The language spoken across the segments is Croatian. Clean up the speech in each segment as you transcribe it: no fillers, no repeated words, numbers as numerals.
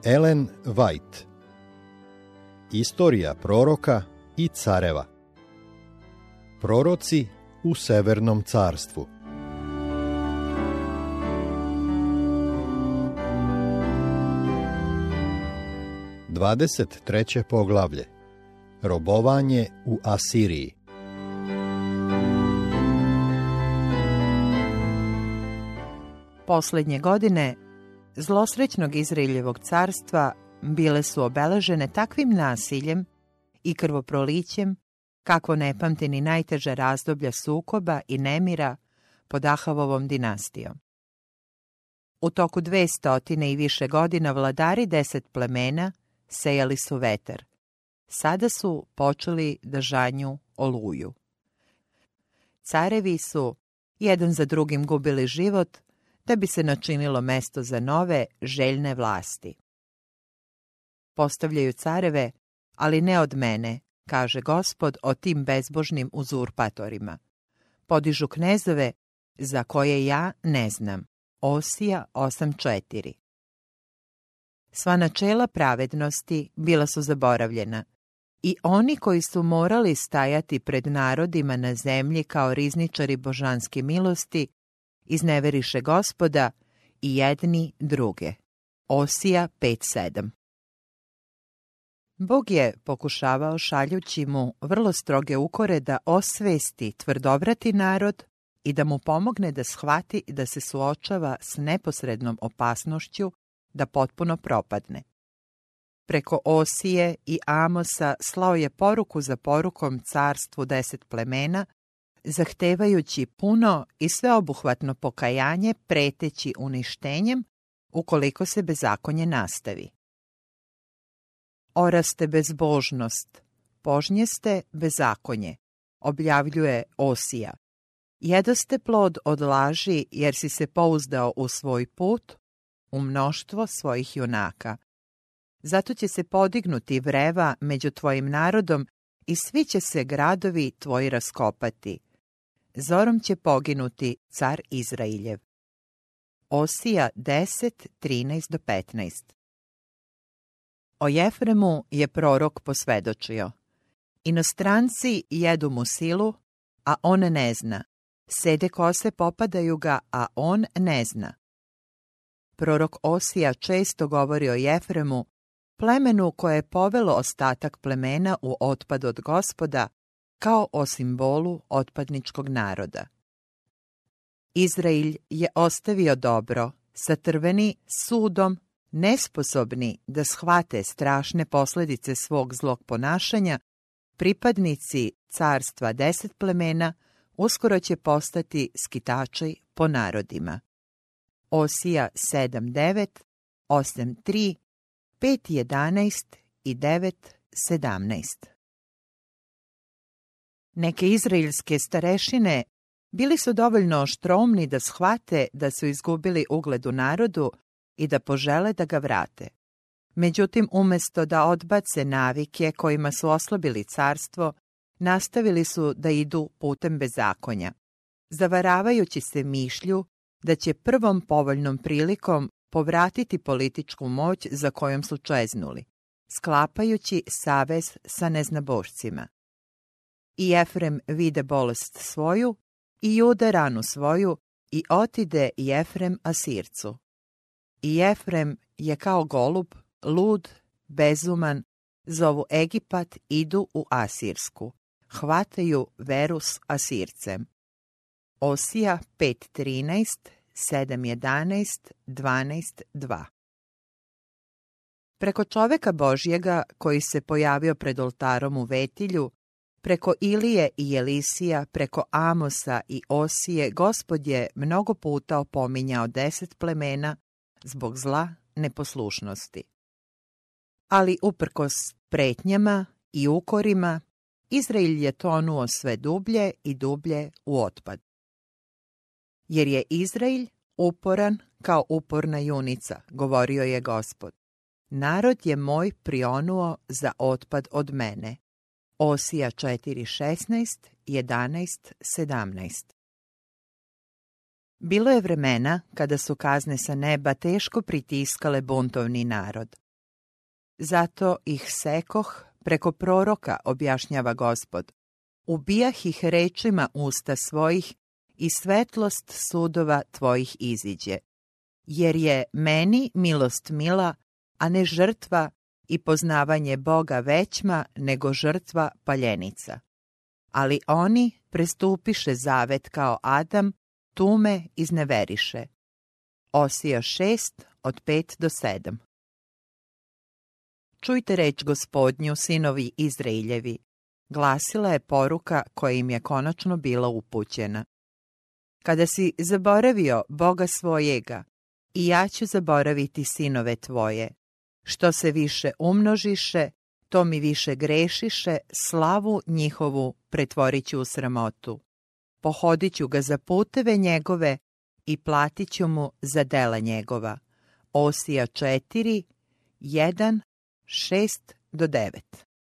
Ellen White. Istorija proroka i careva. Proroci u Severnom carstvu. Dvadeset treće poglavlje. Robovanje u Asiriji. Posljednje godine zlosrećnog Izraeljevog carstva bile su obeležene takvim nasiljem i krvoprolićem kakvo ne pamti ni najteža razdoblja sukoba i nemira pod Ahavovom dinastijom. U toku 200 i više godina vladari 10 plemena sejali su vetar. Sada su počeli da žanju oluju. Carevi su jedan za drugim gubili život da bi se načinilo mesto za nove željne vlasti. Postavljaju careve, ali ne od mene, kaže Gospod o tim bezbožnim uzurpatorima. Podižu knezove za koje ja ne znam. Osija 8.4. Sva načela pravednosti bila su zaboravljena i oni koji su morali stajati pred narodima na zemlji kao rizničari božanske milosti izneveriše Gospoda i jedni druge. Osija 5.7. Bog je pokušavao šaljući mu vrlo stroge ukore da osvesti tvrdovrati narod i da mu pomogne da shvati da se suočava s neposrednom opasnošću da potpuno propadne. Preko Osije i Amosa slao je poruku za porukom carstvu 10 plemena, zahtevajući puno i sveobuhvatno pokajanje preteći uništenjem ukoliko se bezakonje nastavi. Oraste bezbožnost, požnjeste bezakonje, objavljuje Osija. Jedoste plod od laži jer si se pouzdao u svoj put, u mnoštvo svojih junaka. Zato će se podignuti vreva među tvojim narodom i svi će se gradovi tvoji raskopati. Zorom će poginuti car Izrailjev. Osija 10.13-15. O Jefremu je prorok posvedočio. Inostranci jedu mu silu, a on ne zna. Sede kose popadaju ga, a on ne zna. Prorok Osija često govori o Jefremu, plemenu koje je povelo ostatak plemena u otpad od Gospoda, kao o simbolu otpadničkog naroda. Izrael je ostavio dobro, satrveni sudom, nesposobni da shvate strašne posljedice svog zlog ponašanja, pripadnici carstva 10 plemena uskoro će postati skitači po narodima. Osija 7.9, 8.3, 5.11 i 9.17. Neke izraelske starešine bili su dovoljno oštromni da shvate da su izgubili ugled u narodu i da požele da ga vrate. Međutim, umjesto da odbace navike kojima su oslabili carstvo, nastavili su da idu putem bezakonja, zavaravajući se mišlju da će prvom povoljnom prilikom povratiti političku moć za kojom su čeznuli, sklapajući savez sa neznabošcima. I Jefrem vide bolest svoju, i Juda ranu svoju, i otide Jefrem Asircu. I Jefrem je kao golub, lud, bezuman, zovu Egipat, idu u Asirsku, hvataju veru s Asircem. Osija 5.13, 7.11, 12.2. Preko čoveka Božjega koji se pojavio pred oltarom u Vetilju, preko Ilije i Elisija, preko Amosa i Osije, Gospod je mnogo puta opominjao 10 plemena zbog zla neposlušnosti. Ali uprkos pretnjama i ukorima, Izrael je tonuo sve dublje i dublje u otpad. Jer je Izrael uporan kao uporna junica, govorio je Gospod. Narod je moj prionuo za otpad od mene. Osija 4.16, 11.17. Bilo je vremena kada su kazne sa neba teško pritiskale buntovni narod. Zato ih sekoh preko proroka, objašnjava Gospod. Ubijah ih rečima usta svojih i svetlost sudova tvojih iziđe. Jer je meni milost mila, a ne žrtva, i poznavanje Boga većma nego žrtva paljenica. Ali oni prestupiše zavet kao Adam, tu me izneveriše. Osija 6, od 5 do 7. Čujte reč Gospodnju, sinovi Izrailjevi, glasila je poruka koja im je konačno bila upućena. Kada si zaboravio Boga svojega, i ja ću zaboraviti sinove tvoje. Što se više umnožiše, to mi više grešiše, slavu njihovu pretvorit ću u sramotu. Pohodit ću ga za puteve njegove i platit ću mu za dela njegova. Osija 4, 1, 6 do 9.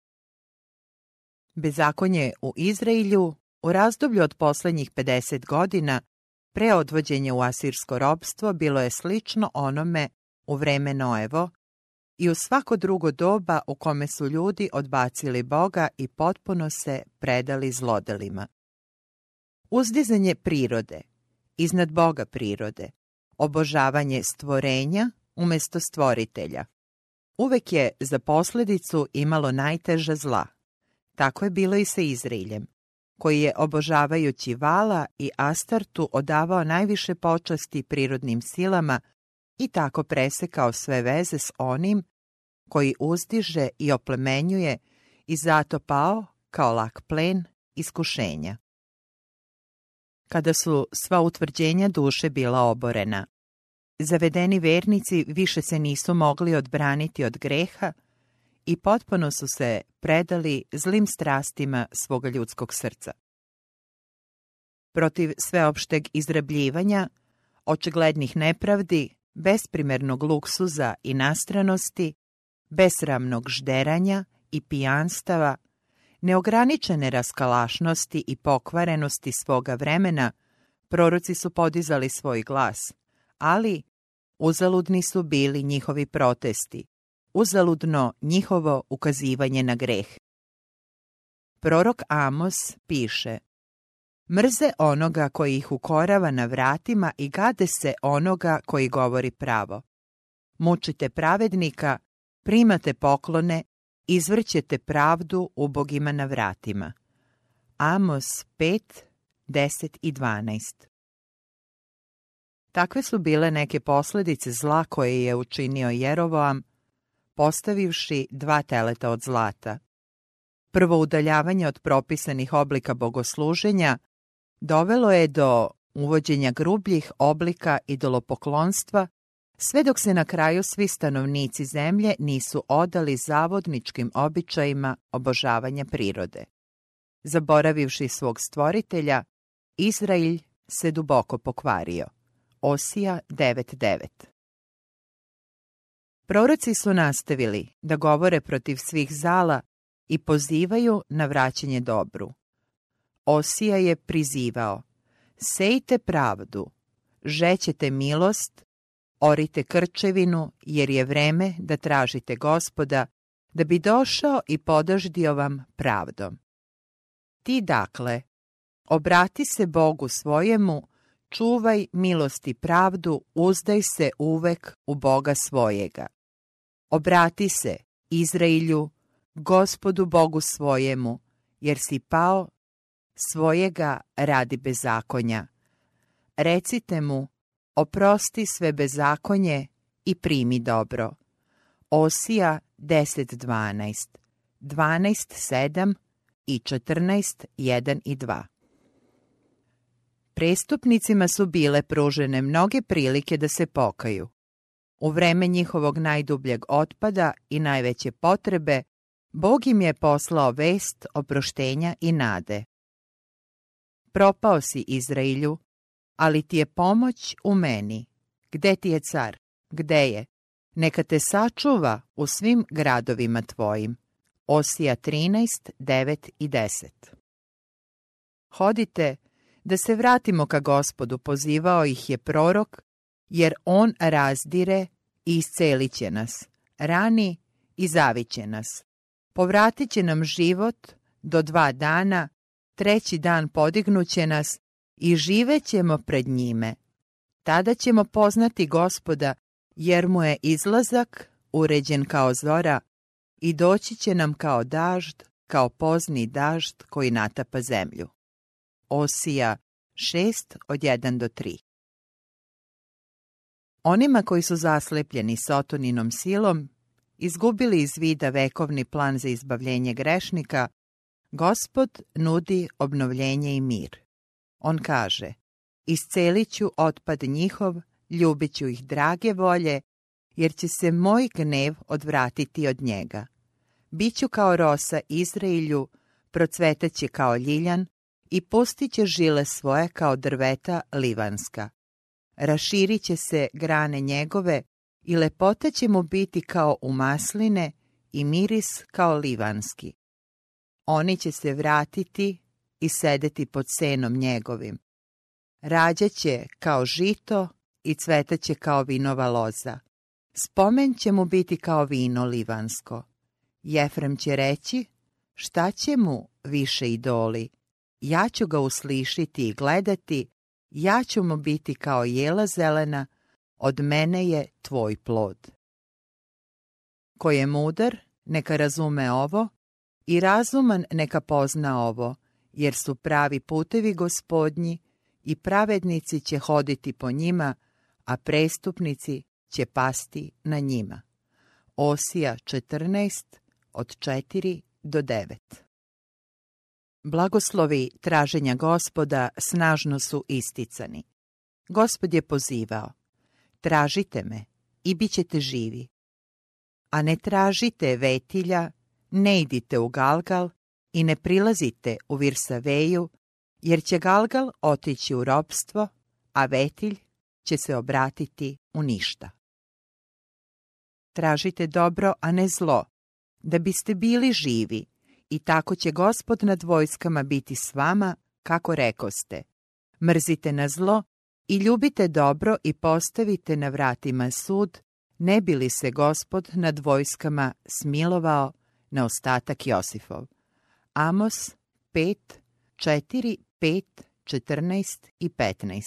Bezakonje u Izraelju u razdoblju od posljednjih 50 godina pre odvođenja u asirsko ropstvo bilo je slično onome u vreme Noevo i u svako drugo doba u kome su ljudi odbacili Boga i potpuno se predali zlodelima. Uzdizanje prirode, iznad Boga prirode, obožavanje stvorenja umjesto stvoritelja, uvek je za posljedicu imalo najteža zla. Tako je bilo i sa Izraeljem, koji je obožavajući Vala i Astartu odavao najviše počasti prirodnim silama i tako presekao sve veze s onim koji uzdiže i oplemenjuje i zato pao kao lak plen iskušenja. Kada su sva utvrđenja duše bila oborena, zavedeni vernici više se nisu mogli odbraniti od greha i potpuno su se predali zlim strastima svoga ljudskog srca. Protiv sveopšteg izrabljivanja, očiglednih nepravdi, besprimernog luksuza i nastranosti, besramnog žderanja i pijanstava, neograničene raskalašnosti i pokvarenosti svoga vremena, proroci su podizali svoj glas, ali uzaludni su bili njihovi protesti, uzaludno njihovo ukazivanje na greh. Prorok Amos piše: mrze onoga koji ih ukorava na vratima i gade se onoga koji govori pravo. Mučite pravednika, primate poklone, izvrćete pravdu ubogima na vratima. Amos 5, 10 i 12. Takve su bile neke posljedice zla koje je učinio Jeroboam, postavivši 2 teleta od zlata. Prvo udaljavanje od propisanih oblika bogosluženja dovelo je do uvođenja grubljih oblika idolopoklonstva, sve dok se na kraju svi stanovnici zemlje nisu odali zavodničkim običajima obožavanja prirode. Zaboravivši svog stvoritelja, Izrael se duboko pokvario. Osija 9.9. Proroci su nastavili da govore protiv svih zala i pozivaju na vraćanje dobru. Osija je prizivao: sejte pravdu, žećete milost, orite krčevinu, jer je vreme da tražite Gospoda, da bi došao i podaždio vam pravdom. Ti dakle, obrati se Bogu svojemu, čuvaj milost i pravdu, uzdaj se uvek u Boga svojega. Obrati se, Izraelju, Gospodu Bogu svojemu, jer si pao svojega radi bezakonja. Recite mu: oprosti sve bezakonje i primi dobro. Osija 10.12, 12.7 i 14.1 i 2. Prestupnicima su bile pružene mnoge prilike da se pokaju. U vreme njihovog najdubljeg otpada i najveće potrebe, Bog im je poslao vest oproštenja i nade. Propao si, Izraelju, ali ti je pomoć u meni. Gde ti je car? Gde je? Neka te sačuva u svim gradovima tvojim. Osija 13.9 i 10. Hodite, da se vratimo ka Gospodu, pozivao ih je prorok, jer on razdire i iscelit će nas, rani i zaviće nas. Povratit će nam život do 2 dana, 3. dan podignuće nas i živećemo pred njime. Tada ćemo poznati Gospoda, jer mu je izlazak uređen kao zora i doći će nam kao dažd, kao pozni dažd koji natapa zemlju. Osija 6 od 1 do 3. Onima koji su zaslepljeni Sotoninom silom, izgubili iz vida vekovni plan za izbavljenje grešnika, Gospod nudi obnovljenje i mir. On kaže: iscelit ću otpad njihov, ljubit ću ih drage volje, jer će se moj gnev odvratiti od njega. Biću kao rosa Izraelju, procvetaće kao ljiljan i pustit će žile svoje kao drveta livanska. Raširit će se grane njegove i lepota će mu biti kao u masline i miris kao livanski. Oni će se vratiti i sedeti pod senom njegovim. Rađaće kao žito i cvetaće kao vinova loza. Spomen će mu biti kao vino livansko. Jefrem će reći: šta će mu više idoli? Ja ću ga uslišiti i gledati, ja ću mu biti kao jela zelena, od mene je tvoj plod. Ko je mudar, neka razume ovo, i razuman neka pozna ovo, jer su pravi putevi Gospodnji i pravednici će hoditi po njima, a prestupnici će pasti na njima. Osija 14 od 4 do 9. Blagoslovi traženja Gospoda snažno su isticani. Gospod je pozivao: tražite me i bit ćete živi. A ne tražite Vetilja, ne idite u Galgal i ne prilazite u Virsaveju, jer će Galgal otići u ropstvo, a Vetilj će se obratiti u ništa. Tražite dobro, a ne zlo, da biste bili živi, i tako će Gospod nad vojskama biti s vama, kako rekoste. Mrzite na zlo i ljubite dobro i postavite na vratima sud, ne bi li se Gospod nad vojskama smilovao na ostatak Josifov. Amos 5, 4, 5, 14 i 15.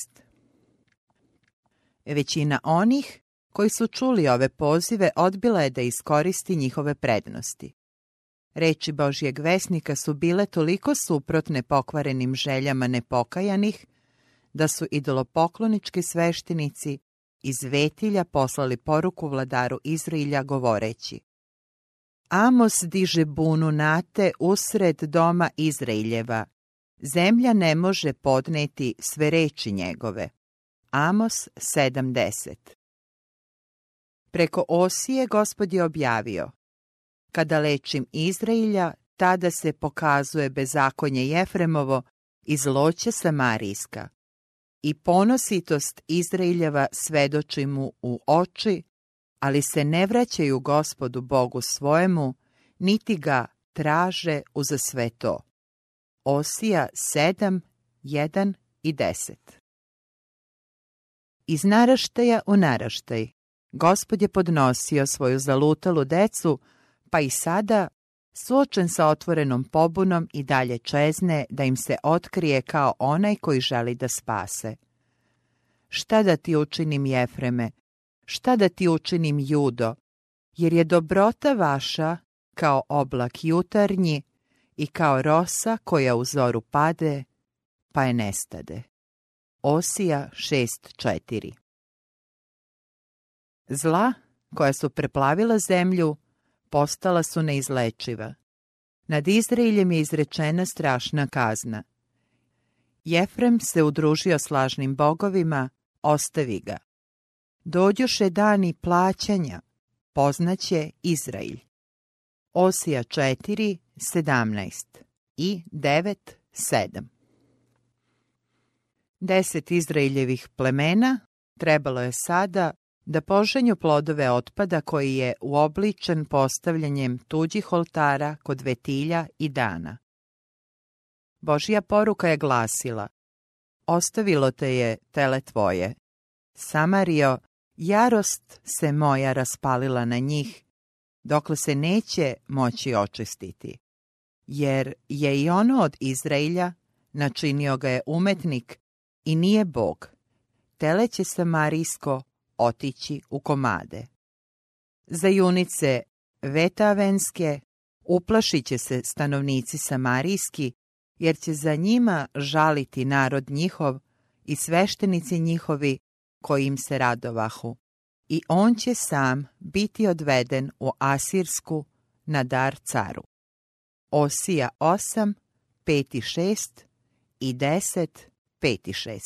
Većina onih koji su čuli ove pozive odbila je da iskoristi njihove prednosti. Reči Božjeg vesnika su bile toliko suprotne pokvarenim željama nepokajanih, da su idolopoklonički sveštenici iz Vetilja poslali poruku vladaru Izrailja govoreći: Amos diže bunu Nate usred doma Izrailjeva. Zemlja ne može podneti sve reči njegove. Amos 7:10. Preko Osije Gospod je objavio: kada lečim Izrailja, tada se pokazuje bezakonje Jefremovo i zloće Samarijska. I ponositost Izraeljeva svedoči mu u oči, ali se ne vraćaju Gospodu Bogu svojemu, niti ga traže uza sve to. Osija 7, 1 i 10. Iz naraštaja u naraštaj Gospod je podnosio svoju zalutalu decu, pa i sada, suočen sa otvorenom pobunom, i dalje čezne da im se otkrije kao onaj koji želi da spase. Šta da ti učinim, Jefreme? Šta da ti učinim, Judo? Jer je dobrota vaša kao oblak jutarnji i kao rosa koja u zoru pade, pa je nestade. Osija 6:4. Zla koja su preplavila zemlju postala su neizlečiva. Nad Izraeljem je izrečena strašna kazna. Jefrem se udružio s lažnim bogovima, ostavi ga. Dođoše dani plaćanja, poznaće Izraelj. Osija 4:17 i 9:7. 10 Izraeljevih plemena trebalo je sada da poženju plodove otpada koji je uobličen postavljanjem tuđih oltara kod Vetilja i Dana. Božja poruka je glasila: ostavilo te je tele tvoje. Samarijo, jarost se moja raspalila na njih, dokle se neće moći očistiti. Jer je i ono od Izraelja, načinio ga je umetnik i nije Bog. Tele će samarijsko otići u komade. Za junice vetavenske uplašit će se stanovnici samarijski, jer će za njima žaliti narod njihov i sveštenici njihovi koji im se radovahu. I on će sam biti odveden u Asirsku na dar caru. Osija 8, 5 i 6 i 10, 5 i 6.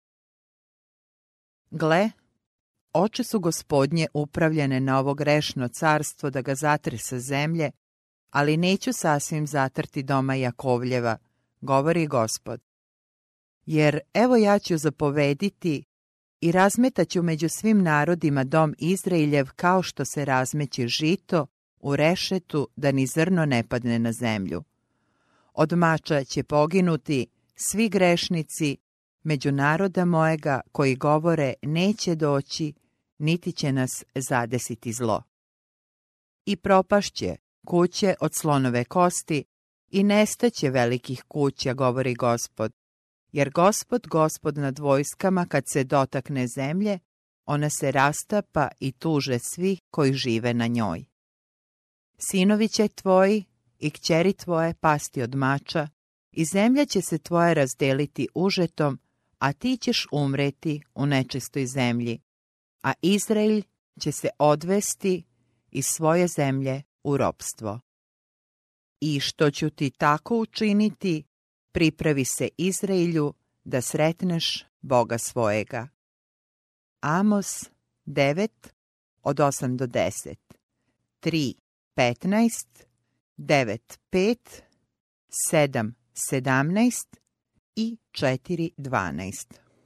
Gle, oči su Gospodnje upravljene na ovo grešno carstvo da ga zatre sa zemlje, ali neću sasvim zatrti doma Jakovljeva, govori Gospod. Jer evo ja ću zapovediti i razmetaću među svim narodima dom Izraeljev kao što se razmeće žito u rešetu da ni zrno ne padne na zemlju. Od mača će poginuti svi grešnici među naroda mojega koji govore neće doći, niti će nas zadesiti zlo. I propašće kuće od slonove kosti i nestaće velikih kuća, govori Gospod. Jer Gospod nad vojskama kad se dotakne zemlje, ona se rastapa i tuže svi koji žive na njoj. Sinovi će tvoji i kćeri tvoje pasti od mača i zemlja će se tvoja razdeliti užetom, a ti ćeš umreti u nečistoj zemlji, a Izrael će se odvesti iz svoje zemlje u ropstvo. I što ću ti tako učiniti, pripravi se Izraelju da sretneš Boga svojega. Amos 9, od 8 do 10, 3, 15, 9, 5, 7, 17 i 4, 12.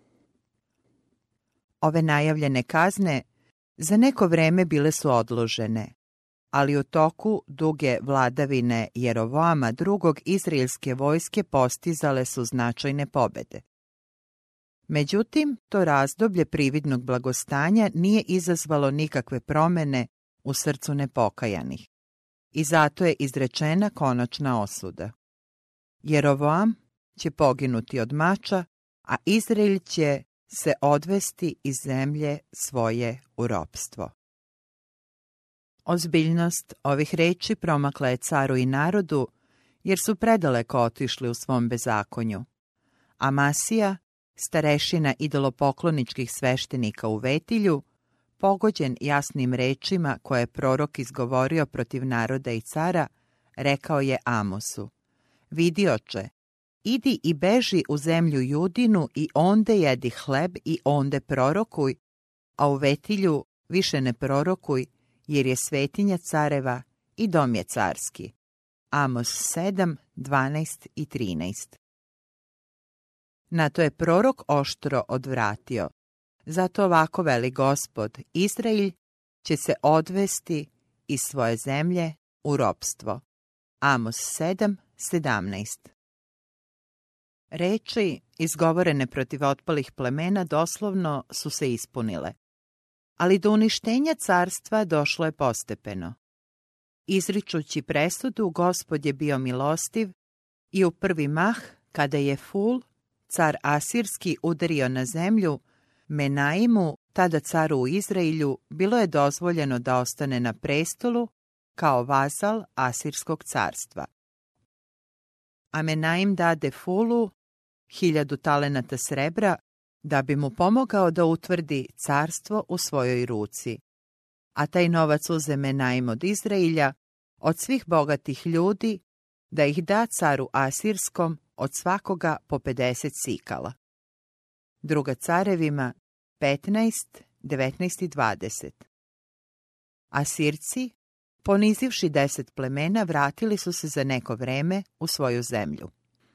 Ove najavljene kazne za neko vreme bile su odložene, ali u toku duge vladavine Jerovoama II. Izraelske vojske postizale su značajne pobede. Međutim, to razdoblje prividnog blagostanja nije izazvalo nikakve promene u srcu nepokajanih i zato je izrečena konačna osuda. Jerovoam će poginuti od mača, a Izrael će se odvesti iz zemlje svoje u ropstvo. Ozbiljnost ovih reči promakla je caru i narodu, jer su predaleko otišli u svom bezakonju. Amasija, starešina idolopokloničkih sveštenika u Vetilju, pogođen jasnim rečima koje je prorok izgovorio protiv naroda i cara, rekao je Amosu: Vidi, oče, idi i beži u zemlju Judinu i onde jedi hleb i onde prorokuj, a u Vetilju više ne prorokuj, jer je svetinja careva i dom je carski. Amos 7, 12 i 13. Na to je prorok oštro odvratio. Zato ovako veli Gospod, Izrael će se odvesti iz svoje zemlje u ropstvo. Amos 7, 17. Reči izgovorene protiv otpalih plemena doslovno su se ispunile. Ali do uništenja carstva došlo je postepeno. Izričući presudu, Gospod je bio milostiv i u prvi mah, kada je Ful, car Asirski, udario na zemlju, Menaimu, tada caru u Izraelju, bilo je dozvoljeno da ostane na prestolu kao vazal Asirskog carstva. A Menaim dade Fulu 1000 talenata srebra, da bi mu pomogao da utvrdi carstvo u svojoj ruci. A taj novac uze Menaim od Izraelja, od svih bogatih ljudi, da ih da caru Asirskom od svakoga po 50 sikala. Druga carevima 15, 19 i 20. Asirci, ponizivši 10 plemena, vratili su se za neko vreme u svoju zemlju.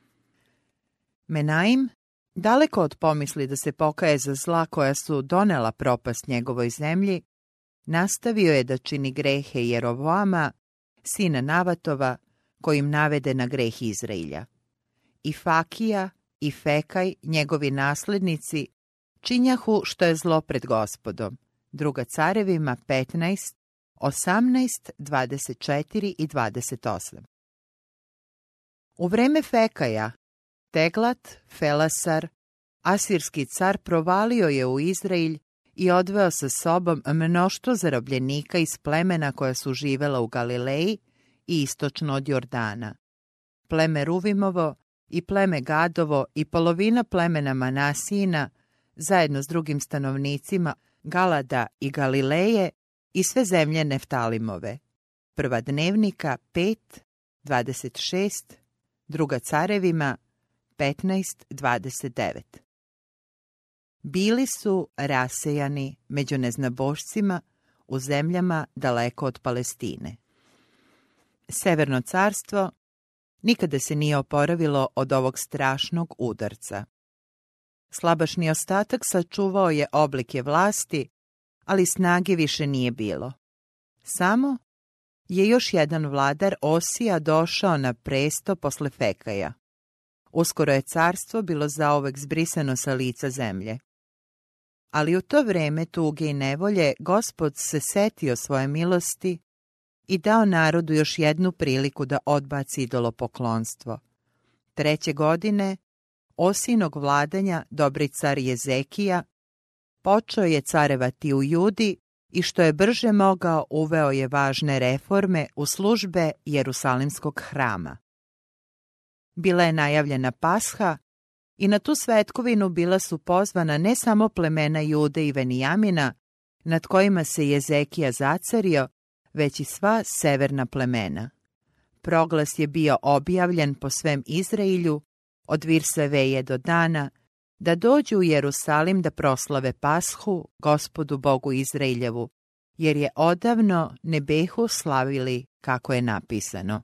Menaim, daleko od pomisli da se pokaje za zla koja su donela propast njegovoj zemlji, nastavio je da čini grehe Jerovoama, sina Navatova, kojim navede na greh Izraelja. I Fakija i Fekaj, njegovi naslednici, činjahu što je zlo pred Gospodom. Druga carevima 15, 18, 24 i 28. U vreme Fekaja, Teglat Felasar, asirski car, provalio je u Izrael i odveo sa sobom mnoštvo zarobljenika iz plemena koja su živela u Galileji i istočno od Jordana. Pleme Ruvimovo i pleme Gadovo i polovina plemena Manasijina, zajedno s drugim stanovnicima Galada i Galileje i sve zemlje Neftalimove. Prva Dnevnika 5, 26, druga Carevima 15, 29. Bili su rasejani među neznabošcima u zemljama daleko od Palestine. Severno carstvo nikada se nije oporavilo od ovog strašnog udarca. Slabašni ostatak sačuvao je oblike vlasti, ali snage više nije bilo. Samo je još jedan vladar Osija došao na presto posle Fekaja. Uskoro je carstvo bilo zauvek zbrisano sa lica zemlje. Ali u to vreme tuge i nevolje Gospod se setio svoje milosti i dao narodu još jednu priliku da odbaci idolopoklonstvo. 3. godine Osijinog vladanja dobri car Jezekija počeo je carevati u Judi i što je brže mogao uveo je važne reforme u službe Jerusalimskog hrama. Bila je najavljena Pasha i na tu svetkovinu bila su pozvana ne samo plemena Jude i Venijamina, nad kojima se Jezekija zacario, već i sva severna plemena. Proglas je bio objavljen po svem Izraelju, od Virsaveje do Dana, da dođu u Jerusalim da proslave Pashu Gospodu Bogu Izraeljevu, jer je odavno ne behu slavili kako je napisano.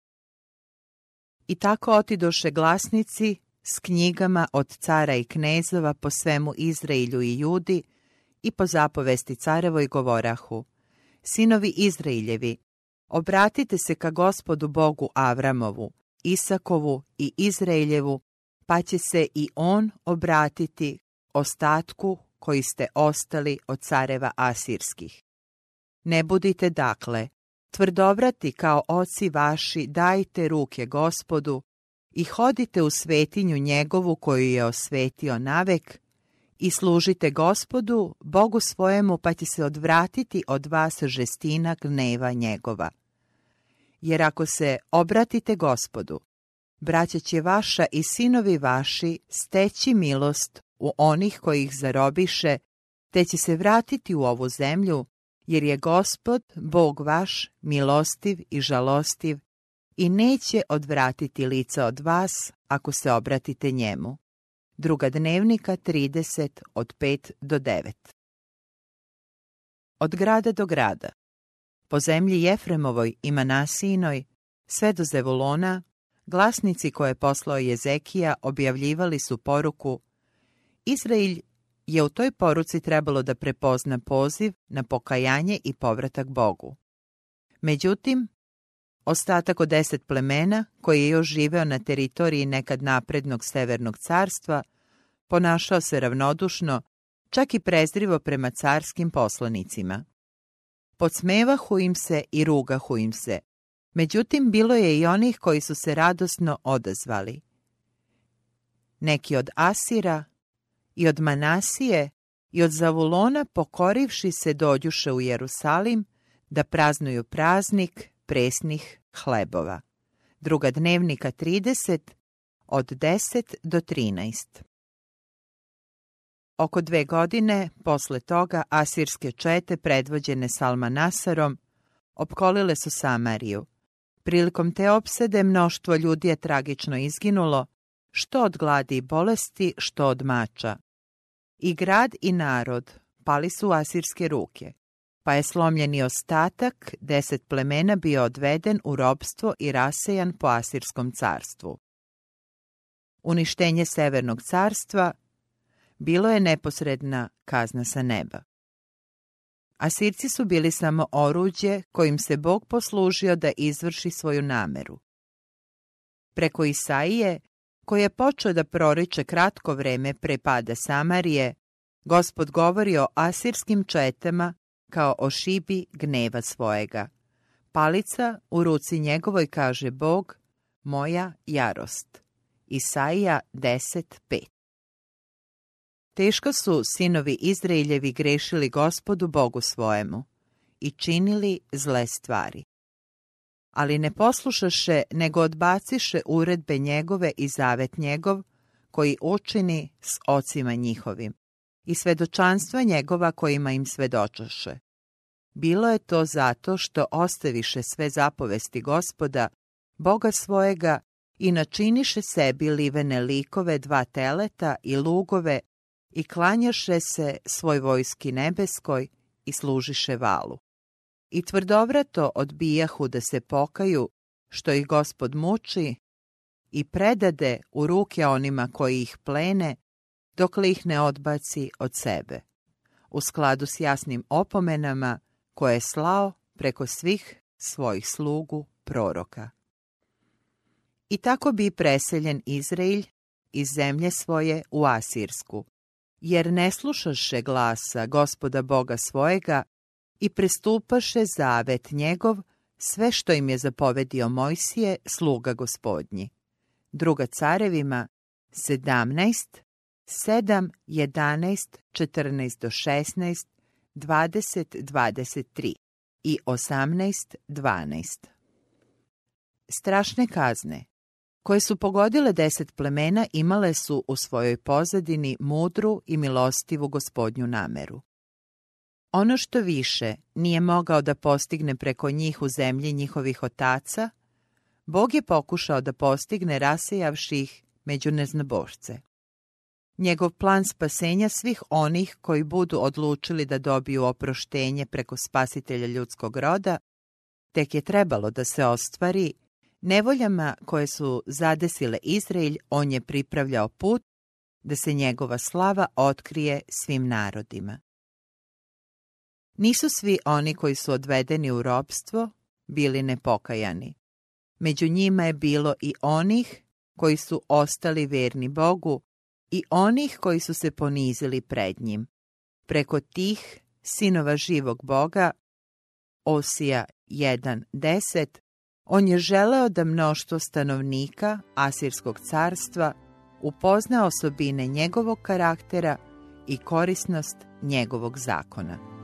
I tako otidoše glasnici s knjigama od cara i knezova po svemu Izraelju i Judi i po zapovesti carevoj govorahu: Sinovi Izraeljevi, obratite se ka Gospodu Bogu Avramovu, Isakovu i Izraeljevu, pa će se i on obratiti ostatku koji ste ostali od careva asirskih. Ne budite dakle tvrdovrati kao oci vaši, dajte ruke Gospodu i hodite u svetinju njegovu koju je osvetio navek i služite Gospodu, Bogu svojemu, pa će se odvratiti od vas žestina gneva njegova. Jer ako se obratite Gospodu, braća će vaša i sinovi vaši steći milost u onih koji ih zarobiše, te će se vratiti u ovu zemlju, jer je Gospod, Bog vaš, milostiv i žalostiv i neće odvratiti lica od vas ako se obratite njemu. Druga Dnevnika 30 od 5 do 9. Od grada do grada, po zemlji Jefremovoj i Manasijinoj, sve do Zevulona, glasnici koje je poslao Jezekija objavljivali su poruku: Izrael je u toj poruci trebalo da prepozna poziv na pokajanje i povratak Bogu. Međutim, ostatak od 10 plemena, koji je još živeo na teritoriji nekad naprednog severnog carstva, ponašao se ravnodušno, čak i prezrivo prema carskim poslanicima. Podsmevahu im se i rugahu im se. Međutim, bilo je i onih koji su se radosno odazvali. Neki od Asira i od Manasije i od Zavulona, pokorivši se, dođuše u Jerusalim da praznuju praznik presnih hlebova. Druga Dnevnika 30 od 10 do 13. Oko 2 godine posle toga asirske čete predvođene Salmanasarom opkolile su Samariju. Prilikom te opsede mnoštvo ljudi je tragično izginulo, što od gladi i bolesti, što od mača. I grad i narod pali su u asirske ruke, pa je slomljeni ostatak 10 plemena bio odveden u robstvo i rasejan po asirskom carstvu. Uništenje severnog carstva bilo je neposredna kazna sa neba. Asirci su bili samo oruđe kojim se Bog poslužio da izvrši svoju nameru. Preko Isaije, koji je počeo da proriče kratko vreme pre pada Samarije, Gospod govori o asirskim četama kao o šibi gneva svojega. Palica u ruci njegovoj, kaže Bog, moja jarost. Isaija 10:5. Teško su sinovi Izraeljevi grešili Gospodu Bogu svojemu i činili zle stvari. Ali ne poslušaše, nego odbaciše uredbe njegove i zavet njegov, koji učini s ocima njihovim, i svedočanstva njegova kojima im svedočaše. Bilo je to zato što ostaviše sve zapovesti Gospoda, Boga svojega, i načiniše sebi livene likove 2 teleta i lugove, i klanjaše se svoj vojski nebeskoj i služiše valu. I tvrdovrato odbijahu da se pokaju, što ih Gospod muči, i predade u ruke onima koji ih plene, dokle ih ne odbaci od sebe, u skladu s jasnim opomenama koje je slao preko svih svojih slugu proroka. I tako bi preseljen Izrael iz zemlje svoje u Asirsku, jer ne slušaše glasa Gospoda Boga svojega i prestupaše zavet njegov, sve što im je zapovedio Mojsije, sluga Gospodnji. 2. Carevima 17, 7, 11, 14 do 16, 20, 23 i 18, 12. Strašne kazne koje su pogodile 10 plemena imale su u svojoj pozadini mudru i milostivu Gospodnju nameru. Ono što više nije mogao da postigne preko njih u zemlji njihovih otaca, Bog je pokušao da postigne rasejavši ih među neznabošce. Njegov plan spasenja svih onih koji budu odlučili da dobiju oproštenje preko Spasitelja ljudskog roda, tek je trebalo da se ostvari. Nevoljama koje su zadesile Izrael, on je pripravljao put da se njegova slava otkrije svim narodima. Nisu svi oni koji su odvedeni u ropstvo bili nepokajani. Među njima je bilo i onih koji su ostali verni Bogu i onih koji su se ponizili pred njim. Preko tih sinova živog Boga, Osija 1:10, on je želeo da mnoštvo stanovnika Asirskog carstva upozna osobine njegovog karaktera i korisnost njegovog zakona.